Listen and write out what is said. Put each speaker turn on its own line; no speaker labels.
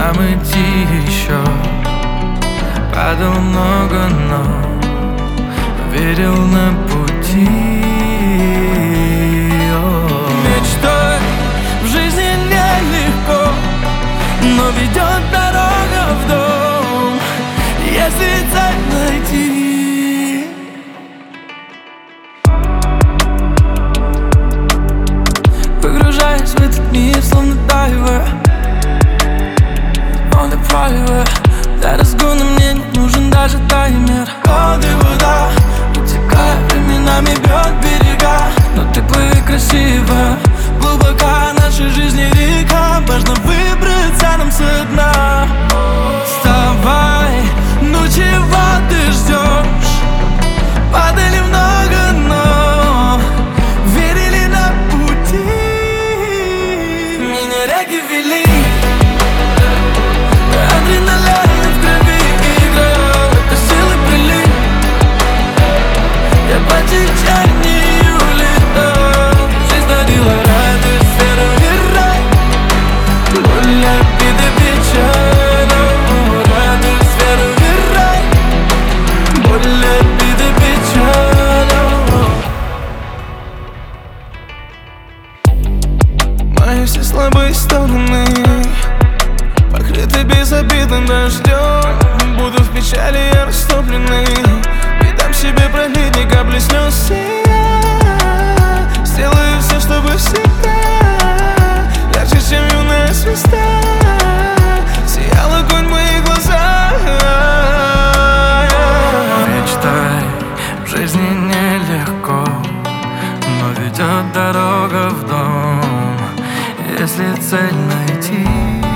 нам идти еще. Падал много, но верил на пути. Мечтой в жизни нелегко, но ведет дорога в дом, если цель найти. Погружаясь в этот мир, словно дайвер, on the private. Для разгона мне не нужен даже таймер. Воды, вода, утекая, временами бьет берега. Но ты плыви красиво, глубока наша жизнь река. Важно выбраться нам со дна. Вставай, ну чего ты ждешь? Падали много, но верили на пути. Меня реки вели, адреналин в крови играл, это силы прилив. Я по течению летал, жизнь дарила радость, веру и рай. Боль, обиды, печаль, радость, веру и рай. Боль, обиды, печаль. Мои все слабые стороны покрыты безобидным дождем. Буду в печали я растопленный, не дам себе пролить ни капли слез. Я сделаю все, чтобы всегда ярче, чем юная звезда, сиял огонь в моих глазах. Мечтай, в жизни нелегко, но ведет дорога в дом, если цель найти.